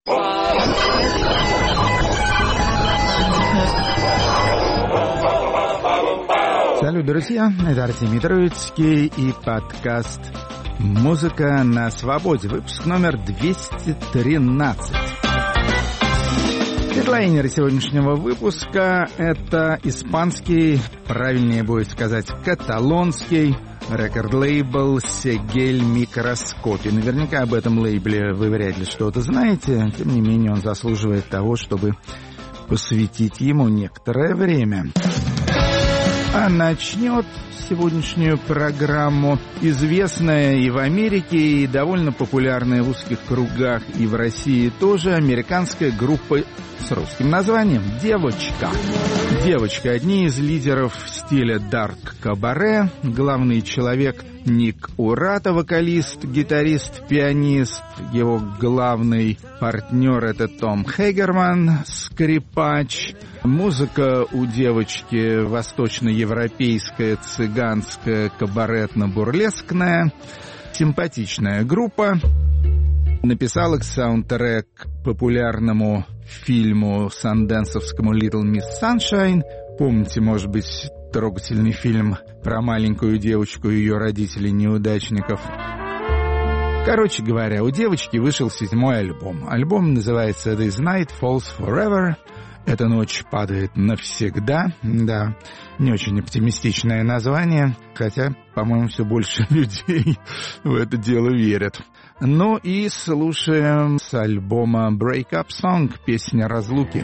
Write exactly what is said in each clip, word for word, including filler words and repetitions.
Салют, друзья, это Артемий Троицкий и подкаст «Музыка на свободе», выпуск номер двести тринадцать. Хедлайнер сегодняшнего выпуска — это испанский, правильнее будет сказать каталонский, рекорд-лейбл Seguel Microscopy. Наверняка об этом лейбле вы вряд ли что-то знаете, тем не менее он заслуживает того, чтобы посвятить ему некоторое время. А начнет сегодняшнюю программу известная и в Америке, и довольно популярная в узких кругах, и в России тоже американская группа с русским названием «Девочка». «Девочка» — одни из лидеров стиля дарк-кабаре. Главный человек Ник Урата, вокалист, гитарист, пианист. Его главный партнер — это Том Хегерман, скрипач. Музыка у «Девочки» восточноевропейская, цыганская, кабаретно-бурлескная. Симпатичная группа. Написала саундтрек к популярному фильму санденсовскому «Little Miss Sunshine». Помните, может быть, трогательный фильм про маленькую девочку и ее родителей-неудачников. Короче говоря, у «Девочки» вышел седьмой альбом. Альбом называется «This Night Falls Forever». «Эта ночь падает навсегда». Да, не очень оптимистичное название, хотя, по-моему, все больше людей в это дело верят. Ну и слушаем с альбома «Break Up Song» песня разлуки.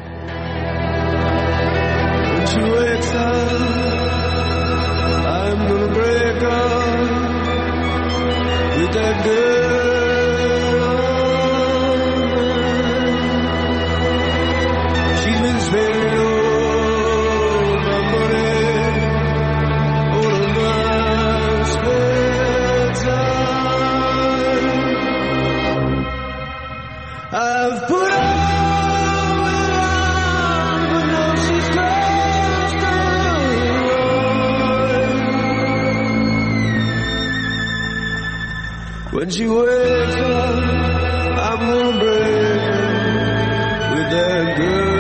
I've put all around, but now she's crossed the line. When she wakes up, I'm gonna break her with that girl.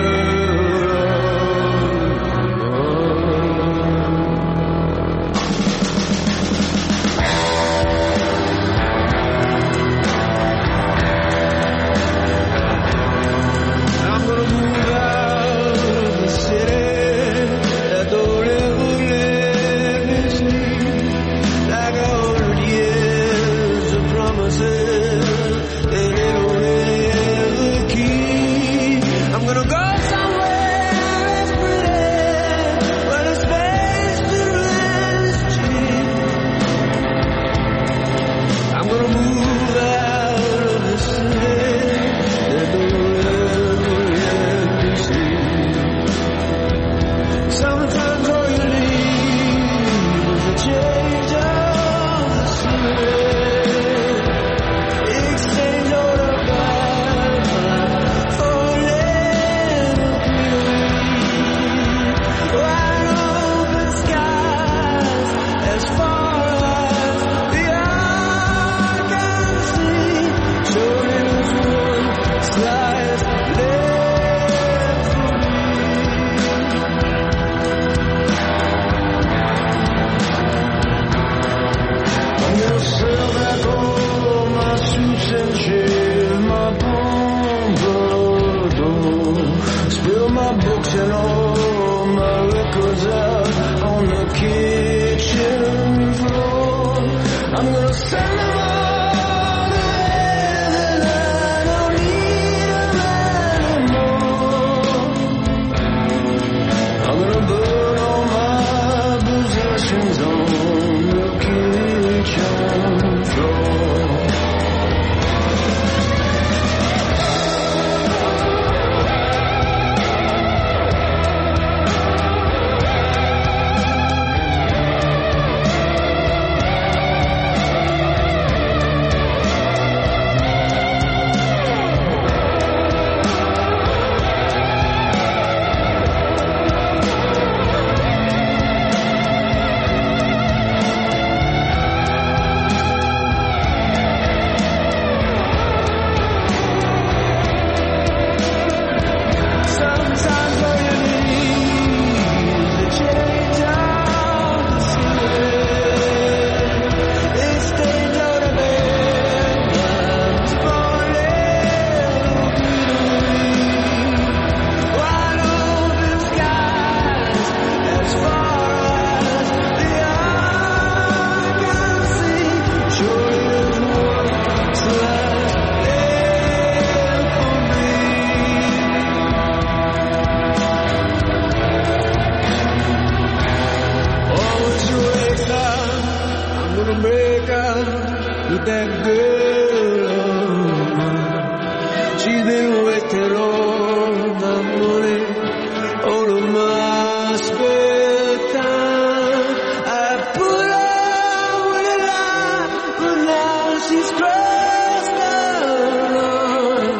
metterò d'amore o non m'aspetta. I put out with a lie, but now she's crossed the line.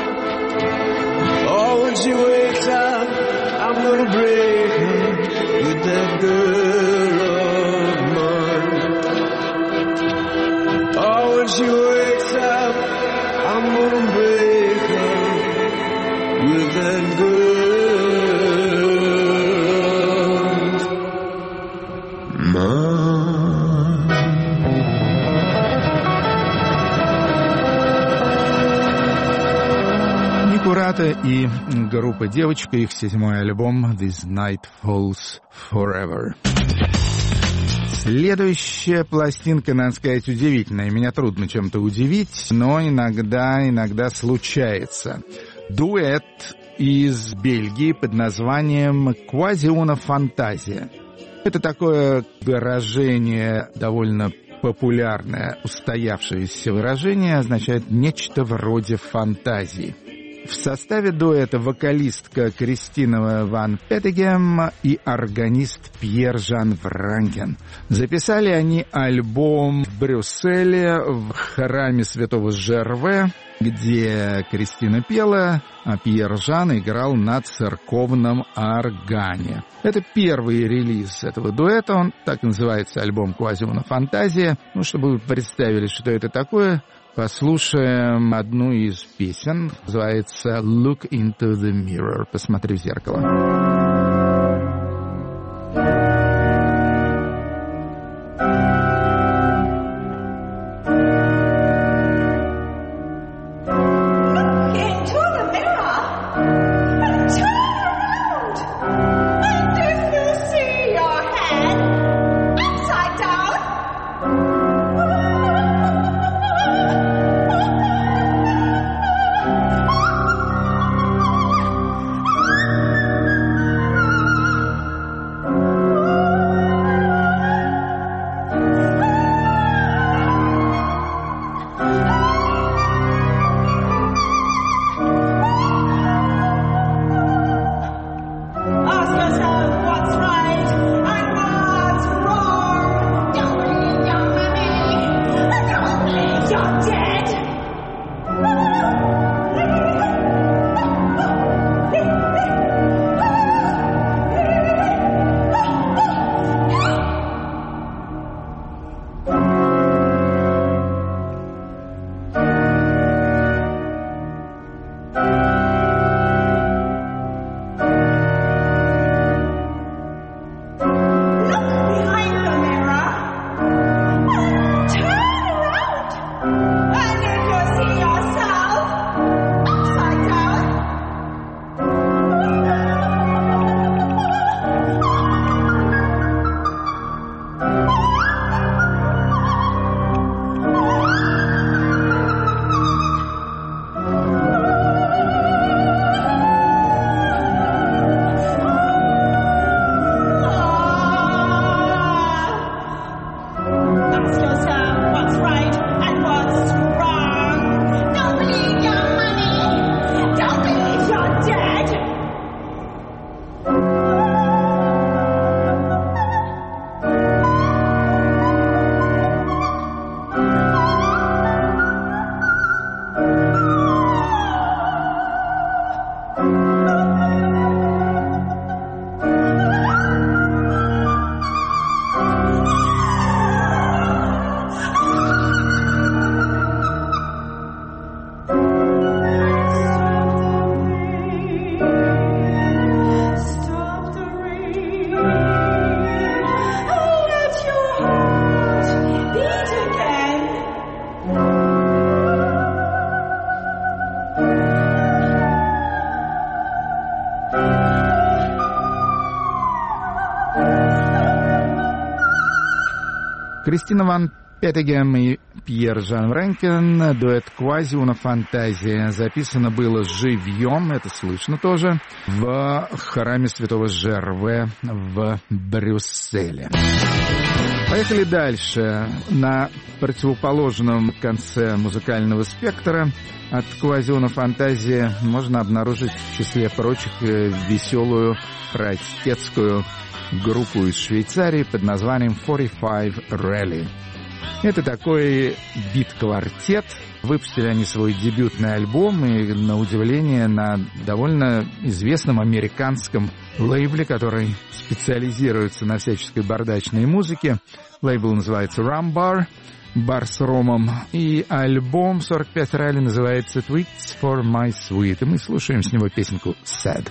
Oh, when she wakes up, I'm gonna break her with that girl of mine. Oh, when she wakes up, I'm gonna break her with that girl of mine. Никурата и группа «Девочка», их седьмой альбом «This Night Falls Forever». Следующая пластинка, надо сказать, удивительная. Меня трудно чем-то удивить, но иногда, иногда случается. Дуэт из Бельгии под названием «Quasi una fantasia». Это такое выражение, довольно популярное, устоявшееся выражение, означает нечто вроде фантазии. В составе дуэта вокалистка Кристина ван Петтегем и органист Пьер Жан Вранкен. Записали они альбом в Брюсселе в храме святого Жерве, где Кристина пела, а Пьер Жан играл на церковном органе. Это первый релиз этого дуэта, он так и называется, альбом «Quasi una fantasia». Ну, чтобы вы представили, что это такое, послушаем одну из песен, называется «Look into the mirror», «Посмотри в зеркало». Кристина ван Петтегем и Пьер Жан Вранкен, дуэт «Quasi una fantasia». Записано было живьем, это слышно тоже, в храме святого Жерве в Брюсселе. Поехали дальше. На противоположном конце музыкального спектра от Квазиона Фантазии можно обнаружить в числе прочих веселую простецкую группу из Швейцарии под названием форти файв Rally. Это такой бит-квартет. Выпустили они свой дебютный альбом, и, на удивление, на довольно известном американском лейбле, который специализируется на всяческой бардачной музыке. Лейбл называется Rumbar, бар с ромом, и альбом сорок пять Rally называется Tweets for My Sweet, и мы слушаем с него песенку Sad.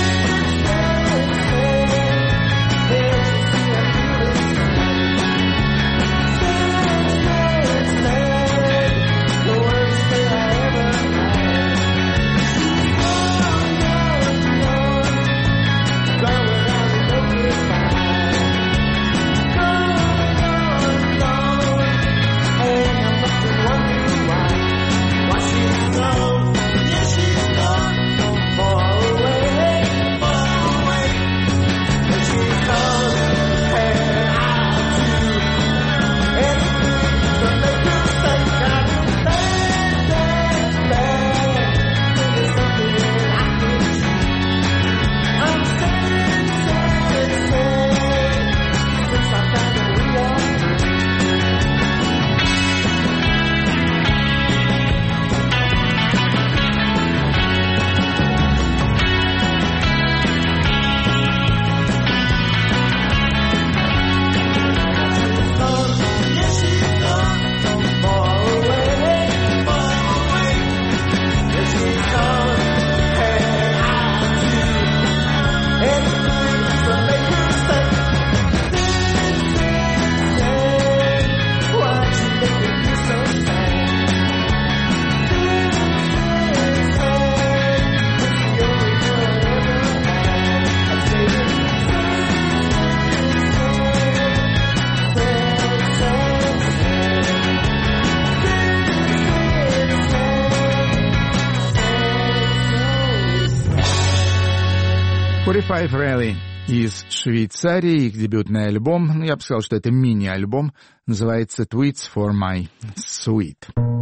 форти файв Rally из Швейцарии, их дебютный альбом, ну, я бы сказал, что это мини-альбом, называется Tweets for My Sweet.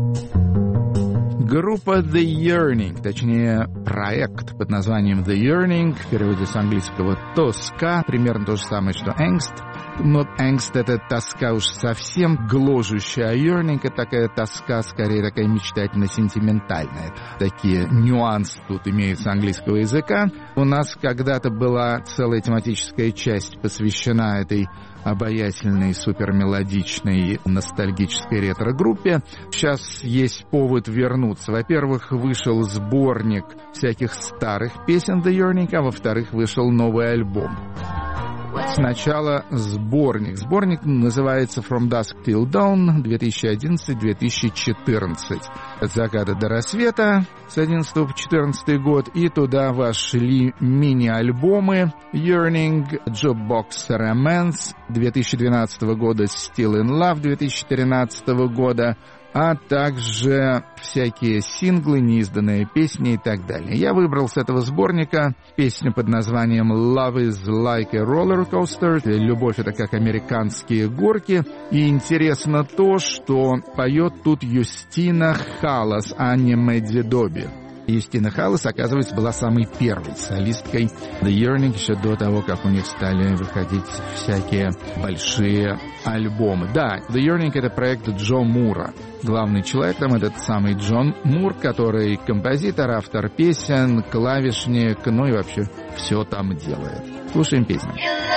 Группа The Yearning, точнее, проект под названием The Yearning, в переводе с английского «тоска», примерно то же самое, что «angst». Но angst — это тоска уж совсем гложущая, а yearning — это такая тоска, скорее такая мечтательно-сентиментальная. Такие нюансы тут имеются английского языка. У нас когда-то была целая тематическая часть, посвящена этой обаятельной, супермелодичной, ностальгической ретро-группе. Сейчас есть повод вернуться. Во-первых, вышел сборник всяких старых песен The Yearning, а во-вторых, вышел новый альбом. Сначала сборник. Сборник называется From Dusk Till Dawn две тысячи одиннадцатый - две тысячи четырнадцатый. От заката до рассвета с одиннадцатого по четырнадцатый год. И туда вошли мини-альбомы Yearning, Jukebox Romance две тысячи двенадцатого года, Still in Love две тысячи тринадцатого года, а также всякие синглы, неизданные песни и так далее. Я выбрал с этого сборника песню под названием Love is like a roller coaster. Любовь — это как американские горки. И интересно то, что поет тут Юстина Халлас, а не Мэдди Доби. Юстина Халлас, оказывается, была самой первой солисткой The Yearning еще до того, как у них стали выходить всякие большие альбомы. Да, The Yearning — это проект Джо Мура. Главный человек там — этот самый Джон Мур, который композитор, автор песен, клавишник, ну и вообще все там делает. Слушаем песню.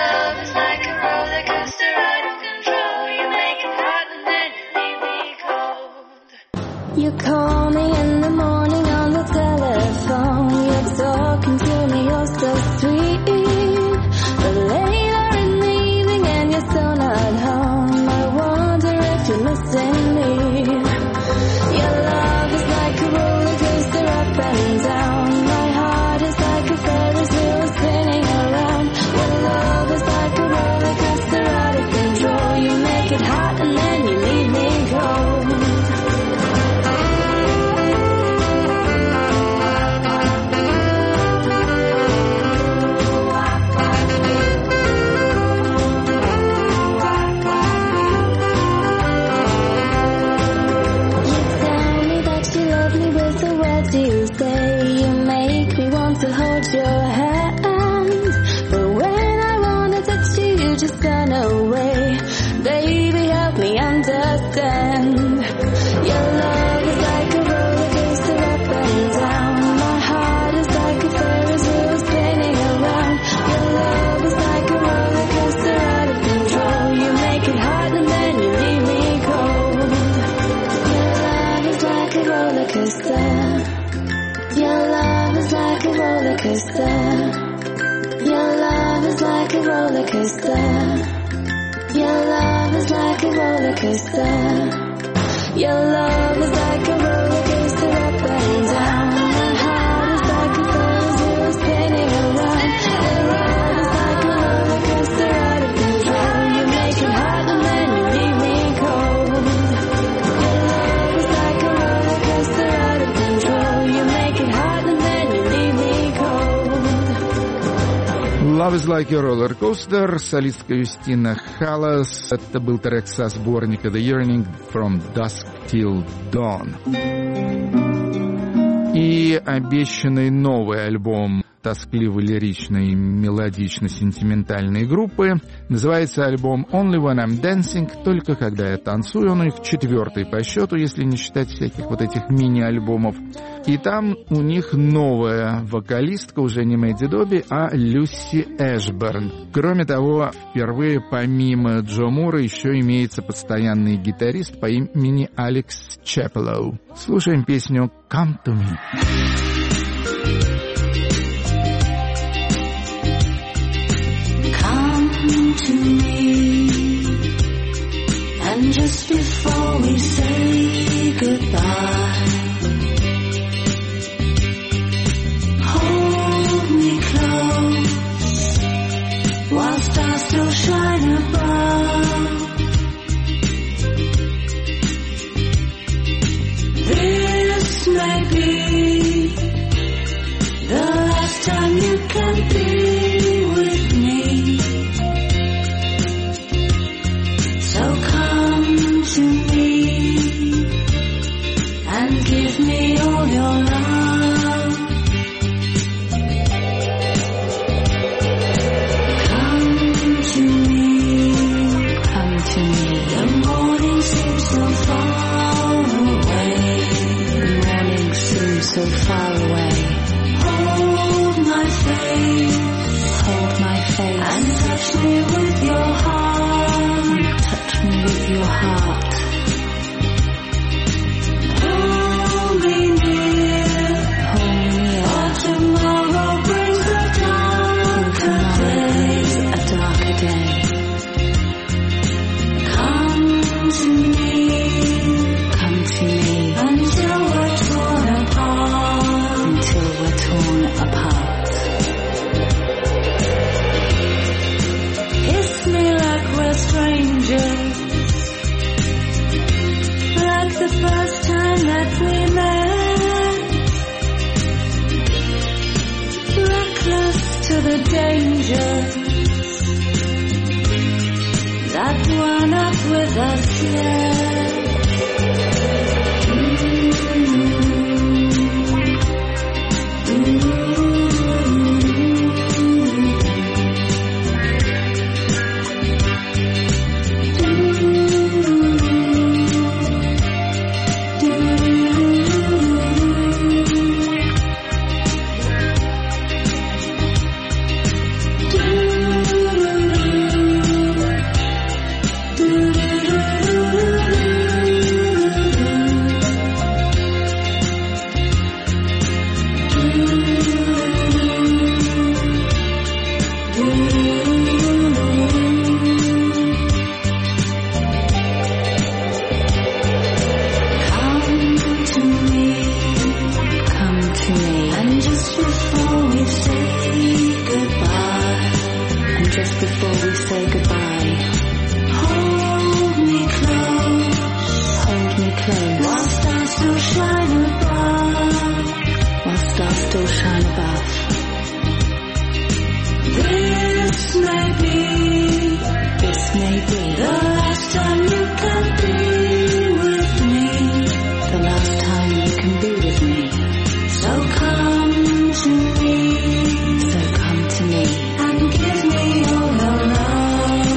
You call me in the morning on the telephone. You're talking to me, you're so sweet. But later in the evening and you're still not home. I wonder if you're missing me. Your love is like a roller coaster up and down. My heart is like a Ferris wheel spinning around. Your love is like a roller coaster out of control. You make it hot and then you leave me cold. just burn away. Baby, help me understand. Your love is like a roller coaster up and down. My heart is like a Ferris wheel spinning around. Your love is like a roller coaster out of control. You make it hard and then you leave me cold. Your love is like a roller coaster. Your love is like a roller coaster. Your love is like a roller coaster. Your love is like a roller coaster. Your love is like a roller coaster up and down. My heart is like a Ferris wheel spinning around. Your love is like a roller coaster out of control. You make it hard and then you leave me cold. Your love is like a roller coaster out of control. You make it hard and then you leave me cold. Love is like a roller coaster, солистка Юстина Халлас. Это был трек со сборника The Yearning from Dusk Till Dawn. И обещанный новый альбом тоскливо-лиричной, мелодично-сентиментальной группы. Называется альбом Only When I'm Dancing, только когда я танцую. Он у них четвертый по счету, если не считать всяких вот этих мини-альбомов. И там у них новая вокалистка, уже не Мэдди Добби, а Люси Эшберн. Кроме того, впервые помимо Джо Мура еще имеется постоянный гитарист по имени Алекс Чепелоу. Слушаем песню «Come to Me». To me, and just before we say goodbye, hold me close while stars still shine above. This may be the last time you can be with me. So come to me and give me all your love. Come to me, come to me. The morning seems so far away. The morning seems so far away. Hold my face, hold my face, and touch me with your heart. Touch me with your heart. Hold me near, hold me near. For tomorrow brings a darker day, a darker day. Come to me, come to me, until we're torn apart, until we're torn apart. Kiss me like we're strangers, like the first time that we met. Reckless to the dangers that were not with us yet. And give me all your love.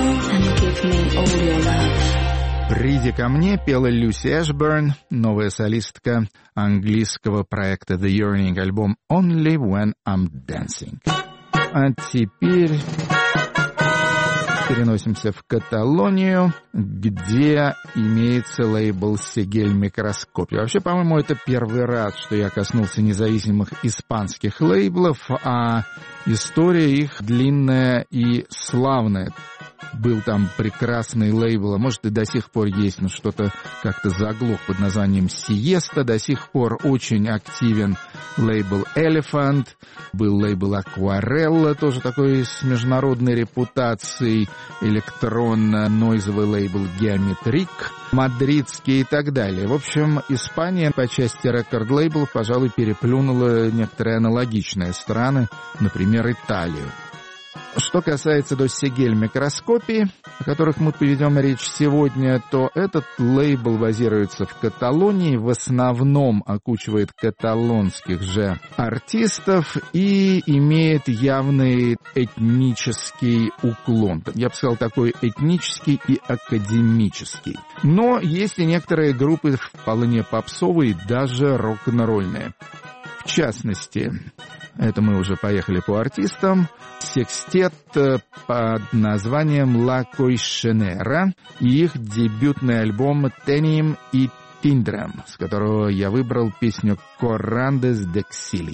ко мне» пела Люси Эшберн, новая солистка английского проекта The Yearning, альбом «Only When I'm Dancing». А теперь переносимся в Каталонию, где имеется лейбл «Сегель Микроскопи». Вообще, по-моему, это первый раз, что я коснулся независимых испанских лейблов, а история их длинная и славная. Был там прекрасный лейбл, а может и до сих пор есть, но что-то как-то заглох под названием «Сиеста». До сих пор очень активен лейбл «Elephant», был лейбл «Акварелла», тоже такой с международной репутацией, электронно-нойзовый лейбл «Геометрик», мадридский и так далее. В общем, Испания по части рекорд-лейблов, пожалуй, переплюнула некоторые аналогичные страны, например, Италию. Что касается до «Сегель Микроскопи», о которых мы поведем речь сегодня, то этот лейбл базируется в Каталонии, в основном окучивает каталонских же артистов и имеет явный этнический уклон. Я бы сказал, такой этнический и академический. Но есть и некоторые группы вполне попсовые, даже рок-н-ролльные. В частности, это мы уже поехали по артистам, секстет под названием «La Coixinera» и их дебютный альбом «Tenim и Tindrem», с которого я выбрал песню «Corrandes d'Exili».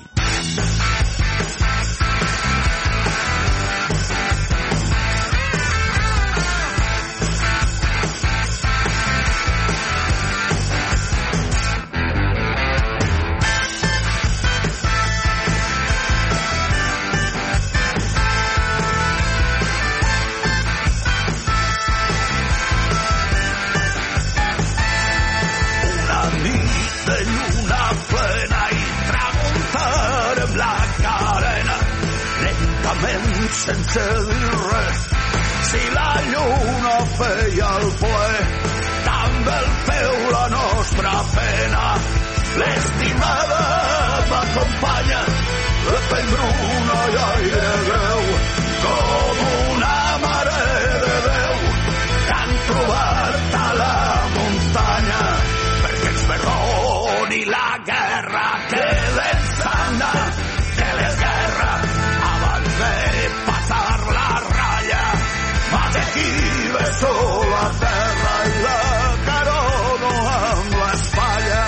Sense dir res, si la lluna feia el ple, també el feu la nostra pena. L'estimada m'acompanya, de pell bruna i aire greu, com una mare de Déu que han trobat a la muntanya, perquè ens perdoni la guerra que l'ensana, que les guerres abans de passar la ratlla, mas aquí beso la terra i la carono amb l'espatlla.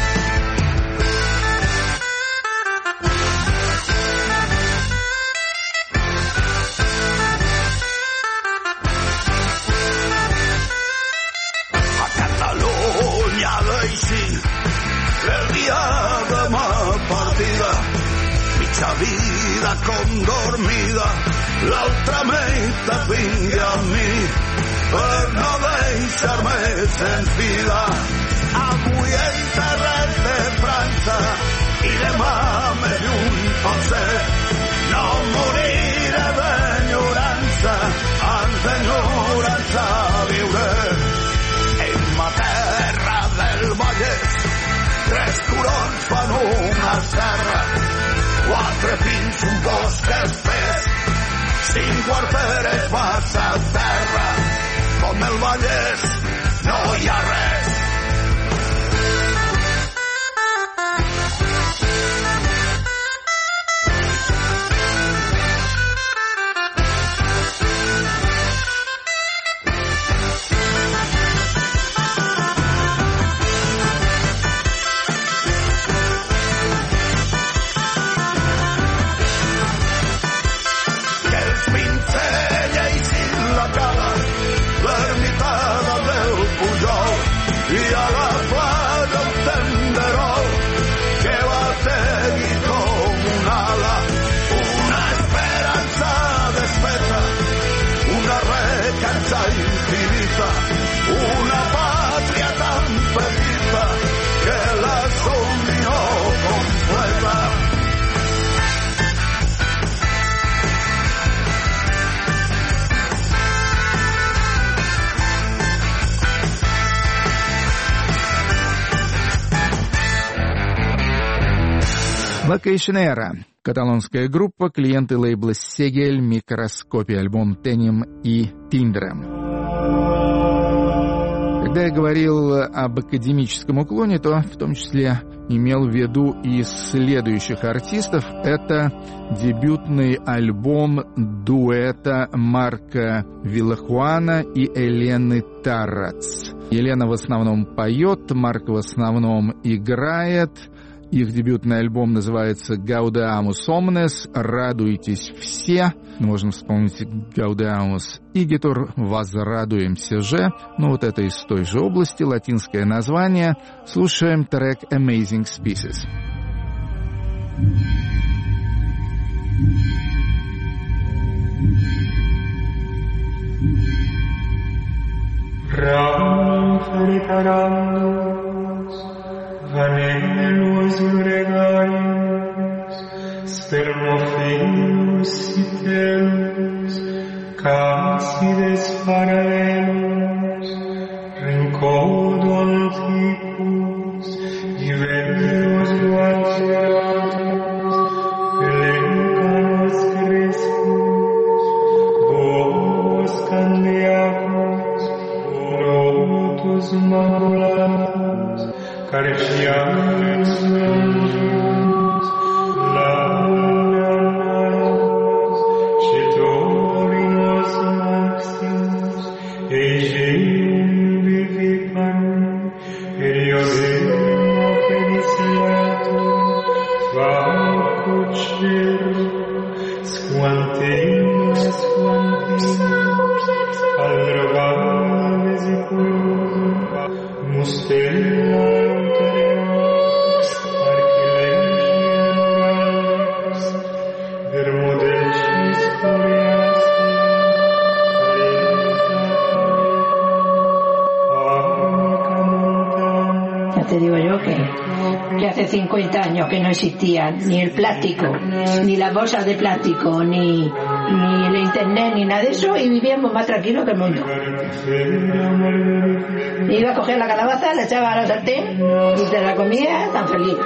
A Catalunya deixi el dia de ma partida, mitja vida com dormida, l'altra meitat vingui amb mi per no deixar-me sense vida. Avui enterrat de França i demà més lluny pot ser, no moriré d'enyorança, en d'enyorança viuré. En ma terra del Vallès tres turons fan una serra, quatre pins, un bosc espès, cinc quarteres vas a terra, com el Vallès no hi ha res. I a la playa un tenderol que bategui com un ala, una esperança desfeta, una recança infinita, una pàtria tan petita que la somnió completa. La Coixinera, каталонская группа, клиенты лейбла «Сегель Микроскопи», альбом «Tenim и Tindrem». Когда я говорил об академическом уклоне, то в том числе имел в виду и следующих артистов. Это дебютный альбом дуэта Марка Виллахуана и Елены Тарац. Елена в основном поет, Марк в основном играет. Их дебютный альбом называется «Gaudeamus Omnes», «Радуйтесь все». Можно вспомнить «Gaudeamus Igitur», «Возрадуемся же». Ну, вот это из той же области, латинское название. Слушаем трек «Amazing Species». Vanellus gregarius, spermophilus citelus, cassides parallelus, rincodonticus, diverus guardiatus, elencanos crespus, boos candiacus, rotus maculatus, Cariciamus longius, laudamus, cetorinos maximus, Egeum viviparum, Eriodeum feliciatum, Fauco cielo, squanteum squanteum, Aldrovale vesicurum, Mustella uterior, Archilegium Vermodensis curiasis, Ya te digo yo que, que hace cincuenta años que no existía ni el plástico, ni las bolsas de plástico, ni, ni el internet, ni nada de eso, y vivíamos más tranquilos que el mundo. Iba a coger la calabaza, la echaba a la sartén y te la comía tan feliz.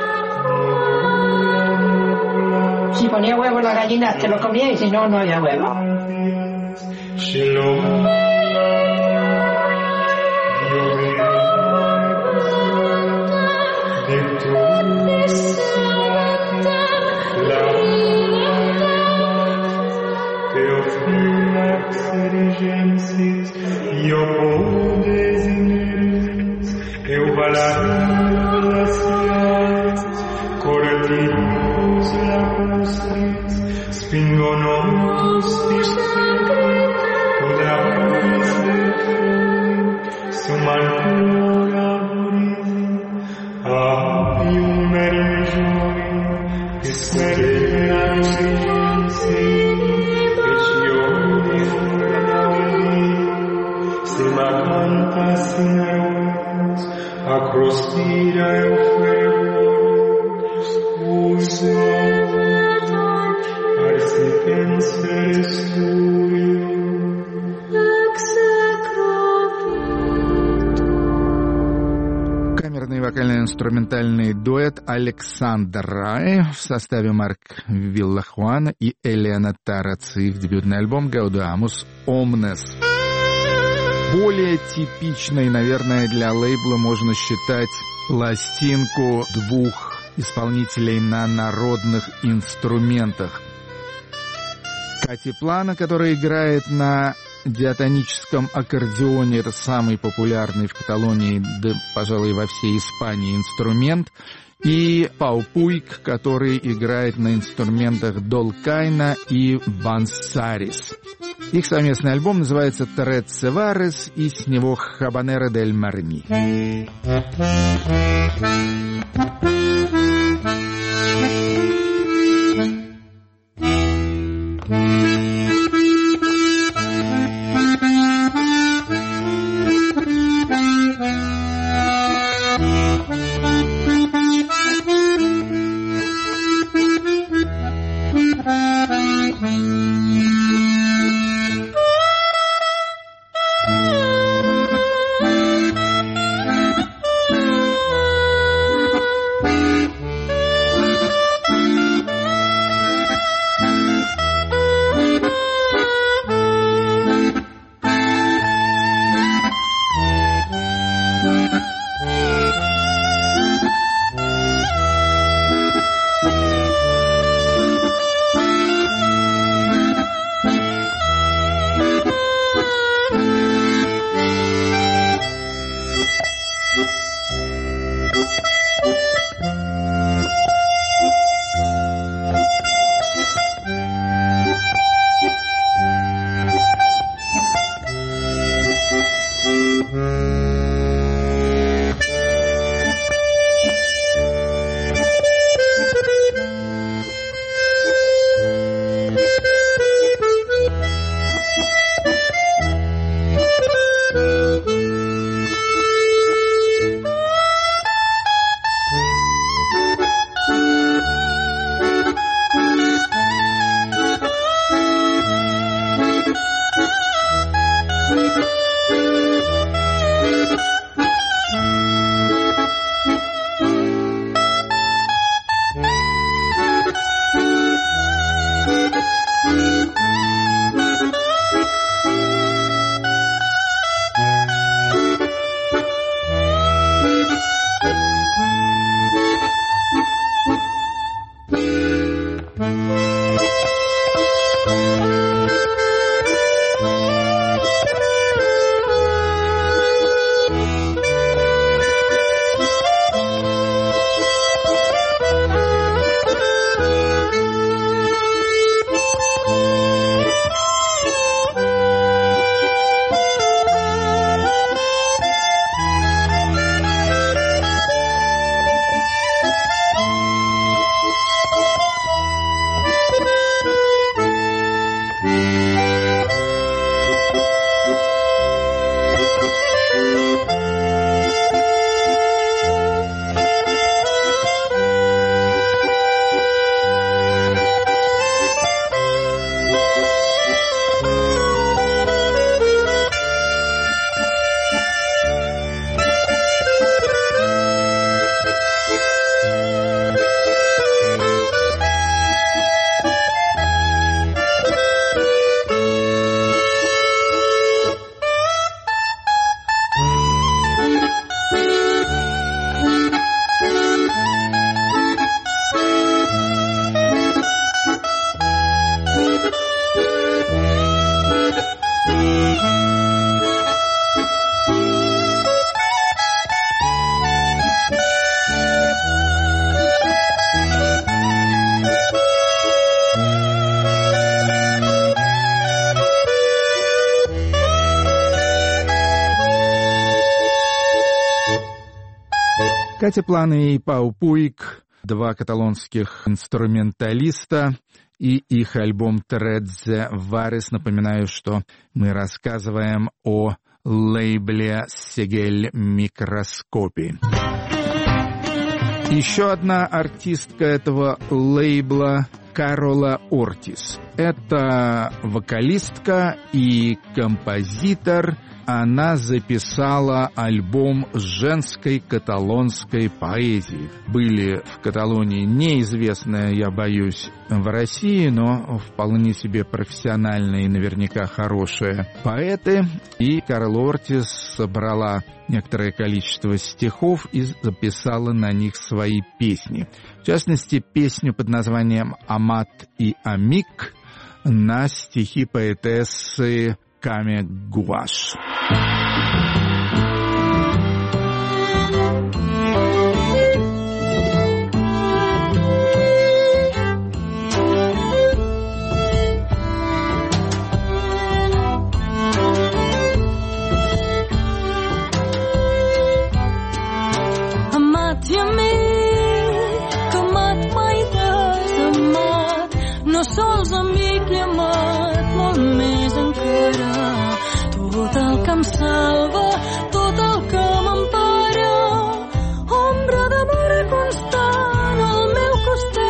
Si ponía huevos la gallina te los comía y si no, no había huevos. Инструментальный дуэт Александр Рай в составе Марк Виллахуана и Елена Тарац. Их дебютный альбом «Gaudeamus Omnes». Более типичной, наверное, для лейбла можно считать пластинку двух исполнителей на народных инструментах. Кати Плана, которая играет на диатоническом аккордеоне, это самый популярный в Каталонии, да, пожалуй, во всей Испании инструмент, и Пау Пуйк, который играет на инструментах долкайна и бансарис. Их совместный альбом называется «Трет Севарес», и с него «Хабанера дель Марни». Ратипланы и Пау Пуик, два каталонских инструменталиста, и их альбом «Тредзе Варис». Напоминаю, что мы рассказываем о лейбле «Сегель Микроскопи». Еще одна артистка этого лейбла — Карола Ортис. Это вокалистка и композитор. Она записала альбом женской каталонской поэзии. Были в Каталонии неизвестные, я боюсь, в России, но вполне себе профессиональные и наверняка хорошие поэты. И Карола Ортис собрала некоторое количество стихов и записала на них свои песни. В частности, песню под названием «Амат и Амик» на стихи поэтессы Каме Гуаш. Amat i amic, amat mai desamat, no sols amic i amat, molt més encara. Tot el que em salva, tot el que m'empara, ombra d'amor constant al meu costat.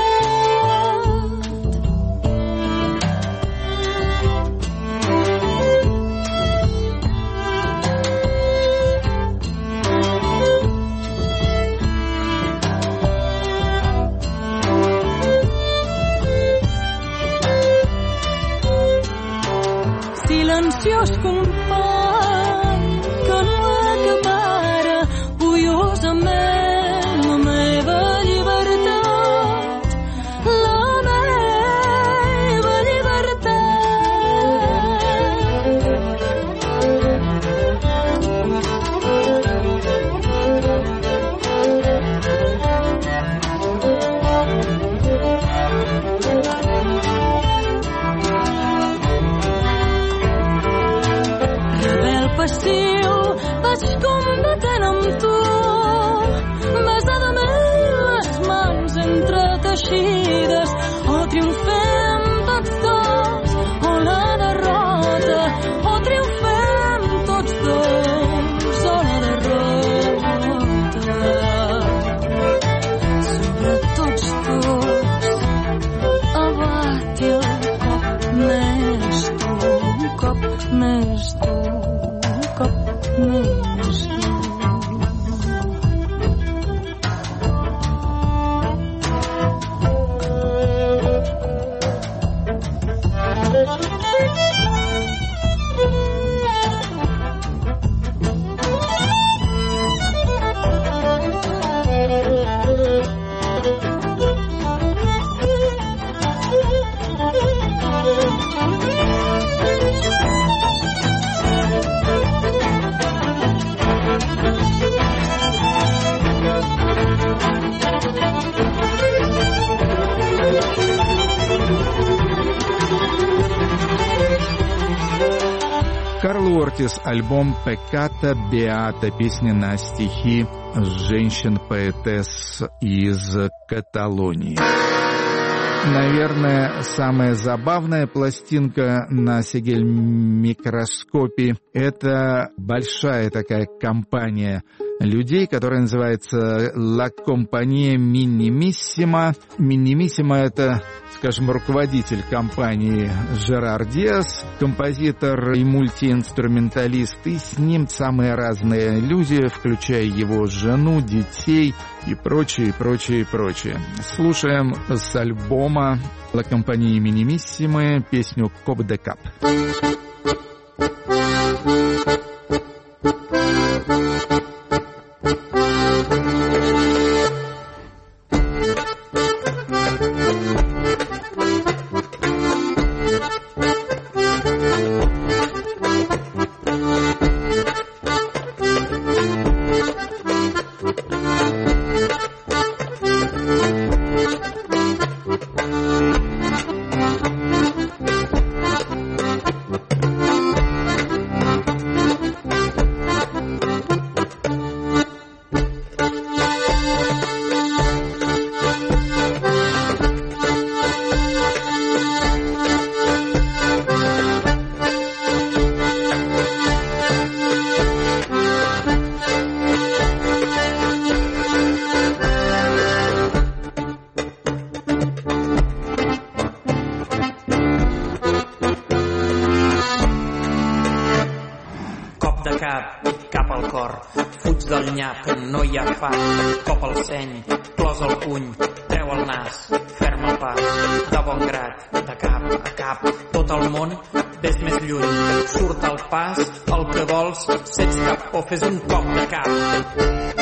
Silenciós company que no acabara orgullosament la meva llibertat, la meva passiu, vaig combatent amb tu, besadament les mans entreteixides, o triomfem tots dos, o la derrota, o triomfem tots dos, o la derrota. Sobre tots dos, abati el cop més tu, un cop més tu. Més Карла Ортис, альбом «Пеката Беата», песни на стихи женщин-поэтесс из Каталонии. Наверное, самая забавная пластинка на Сегель Микроскопе — это большая такая компания людей, которая называется «La Compagnia Minimissima». «Минимиссима» — это, скажем, руководитель компании Жерар Диас, композитор и мультиинструменталист, и с ним самые разные люди, включая его жену, детей и прочее, прочее, прочее. Слушаем с альбома «La Compagnia Minimissima» песню «Коп де Кап». cor, fuig del nyap que no hi ha fat, cop al seny, clos al puny, treu el nas, ferma el pas, de bon grat, de cap a cap, tot el món, ves més lluny, surt al pas, el que vols, sents cap o fes un cop de cap.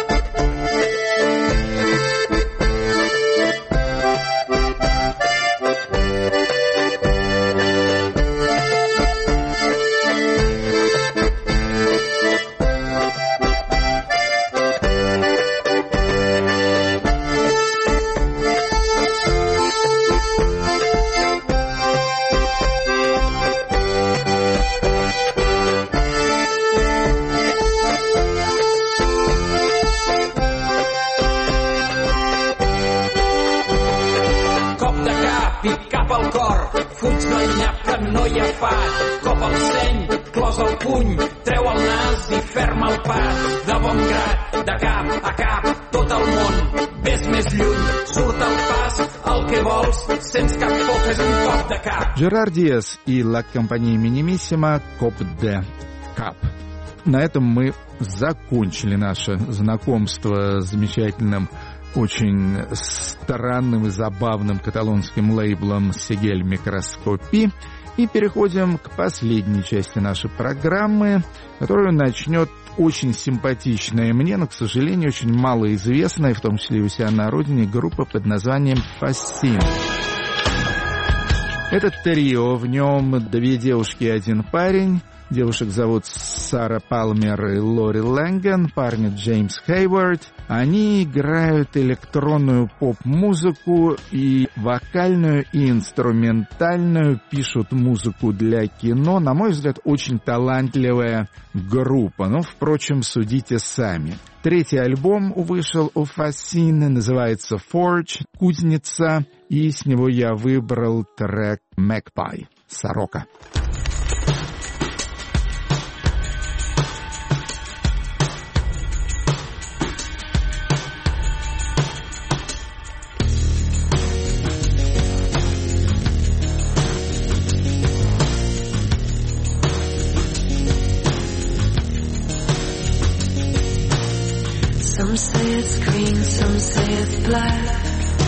Жерар Диас и ла компания Минимиссима «Коп де Кап». На этом мы закончили наше знакомство с замечательным, очень странным и забавным каталонским лейблом «Сегель Микроскопи». И переходим к последней части нашей программы, которую начнет очень симпатичная мне, но, к сожалению, очень малоизвестная, в том числе и у себя на родине, группа под названием «Фассин». Это трио, в нем две девушки и один парень. Девушек зовут Сара Палмер и Лори Лэнген, парня Джеймс Хейвард. Они играют электронную поп-музыку и вокальную, и инструментальную, пишут музыку для кино. На мой взгляд, очень талантливая группа. Ну, впрочем, судите сами. Третий альбом вышел у Фассин, называется «Forge», «Кузница», и с него я выбрал трек «Magpie», «Сорока». Some say it's green, some say it's black.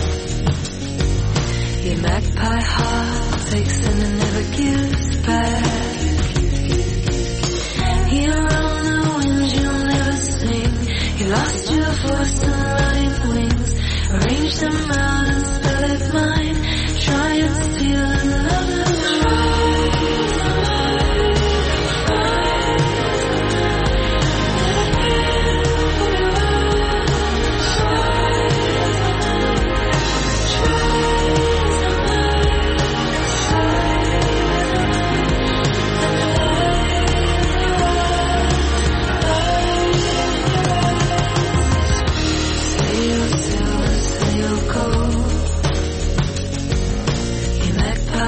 Your magpie heart takes in and never gives back. Here on the winds you'll never sing. You lost your voice and running wings. Arrange them out and spell it mine. Try and steal another try. Magpie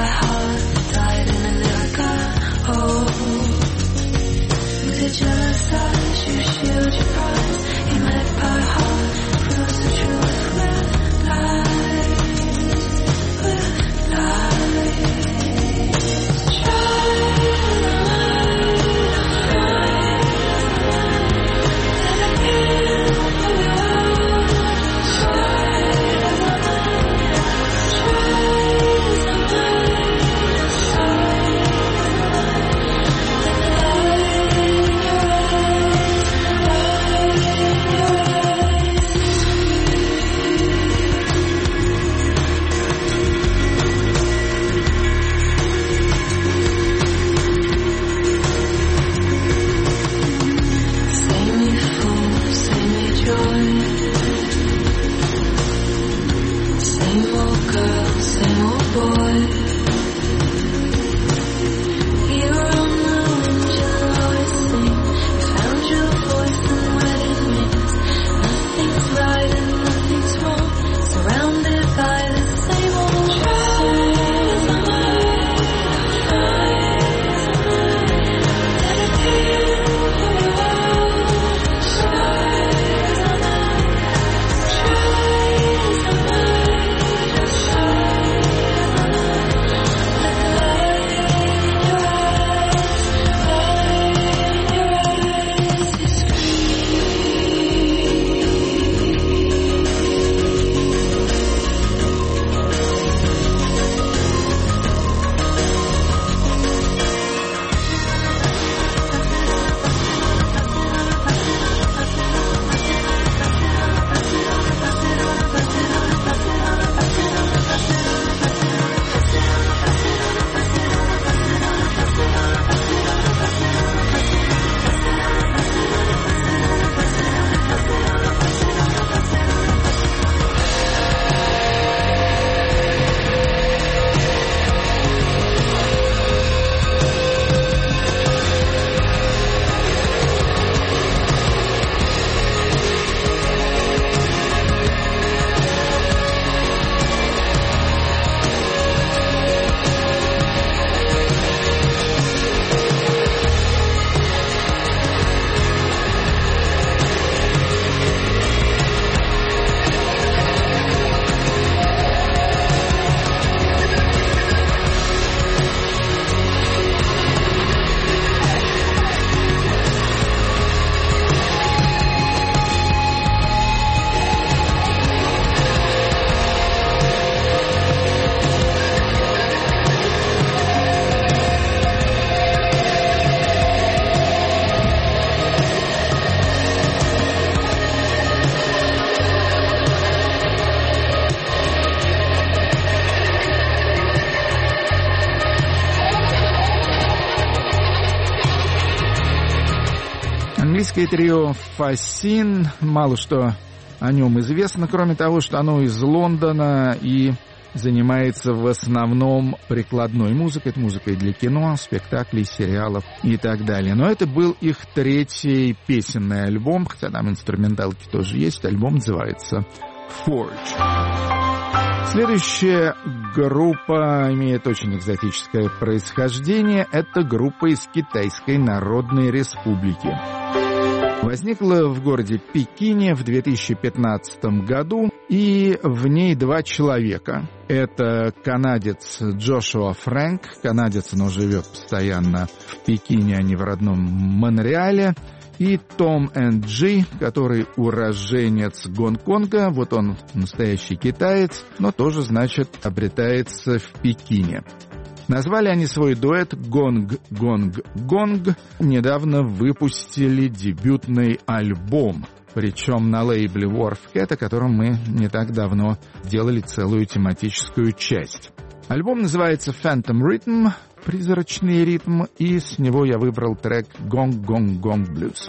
Английское трио «Фасин». Мало что о нем известно, кроме того, что оно из Лондона и занимается в основном прикладной музыкой, музыкой для кино, спектаклей, сериалов и так далее. Но это был их третий песенный альбом, хотя там инструменталки тоже есть. Альбом называется «Forge». Следующая группа имеет очень экзотическое происхождение. Это группа из Китайской Народной Республики. Возникла в городе Пекине в две тысячи пятнадцатом году, и в ней два человека. Это канадец Джошуа Фрэнк, канадец, но живет постоянно в Пекине, а не в родном Монреале, и Том энд Джи, который уроженец Гонконга, вот он настоящий китаец, но тоже, значит, обретается в Пекине. Назвали они свой дуэт «Гонг, гонг, гонг». Недавно выпустили дебютный альбом, причем на лейбле Wharf-Cat, о котором мы не так давно делали целую тематическую часть. Альбом называется «Phantom Rhythm», «Призрачный ритм», и с него я выбрал трек «Gong, Gong, Gong Blues».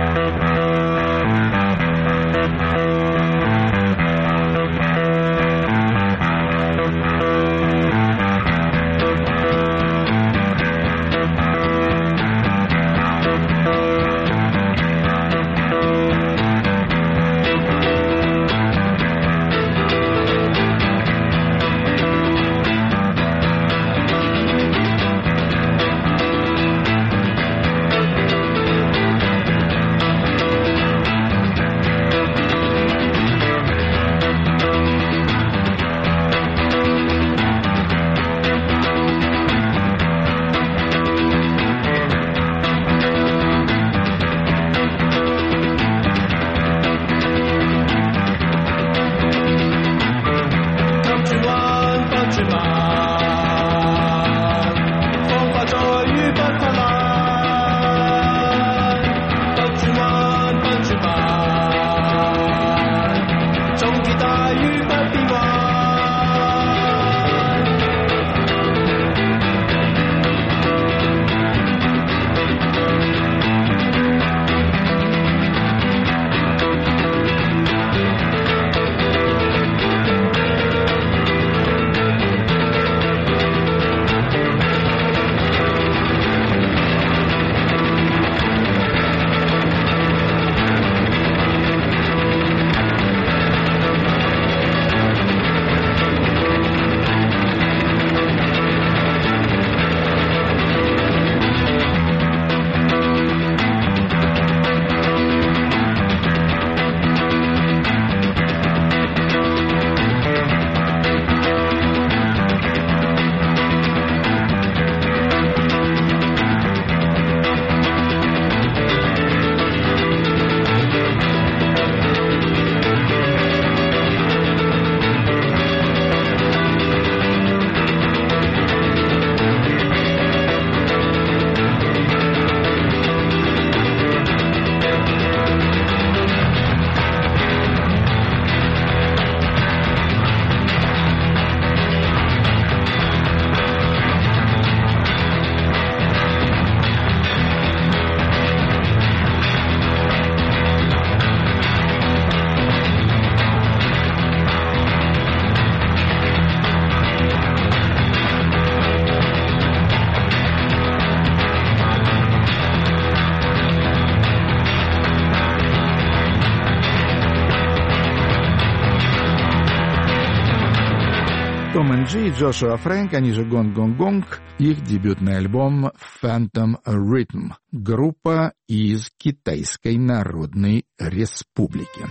Том энд Джи и Джошуа Фрэнк, они же Гонг Гонг Гонг, их дебютный альбом Phantom Rhythm, группа из Китайской Народной Республики.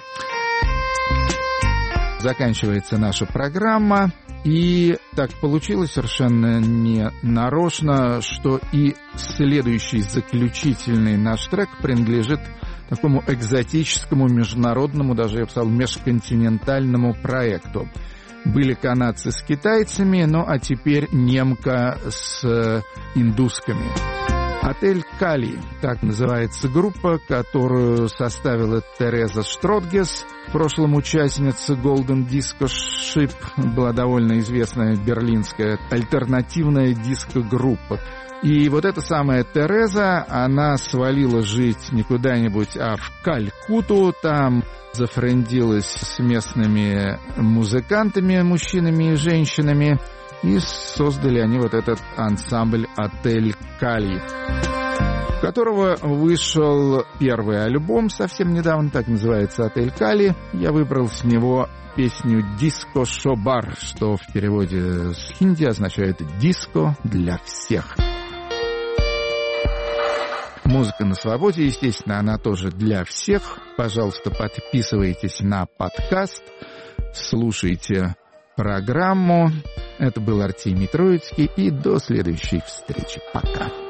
Заканчивается наша программа, и так получилось совершенно не нарочно, что и следующий заключительный наш трек принадлежит такому экзотическому, международному, даже я бы сказал, межконтинентальному проекту. Были канадцы с китайцами, ну а теперь немка с индусками. «Отель Кали» — так называется группа, которую составила Тереза Штротгес, в прошлом участница Golden Disco Ship, была довольно известная берлинская альтернативная диско-группа. И вот эта самая Тереза, она свалила жить не куда-нибудь, а в Калькутту, там зафрендилась с местными музыкантами, мужчинами и женщинами, и создали они вот этот ансамбль «Отель Кали», у которого вышел первый альбом совсем недавно, так называется «Отель Кали». Я выбрал с него песню «Диско Шобар», что в переводе с хинди означает «диско для всех». Музыка на свободе, естественно, она тоже для всех. Пожалуйста, подписывайтесь на подкаст, слушайте программу. Это был Артемий Троицкий, и до следующей встречи. Пока.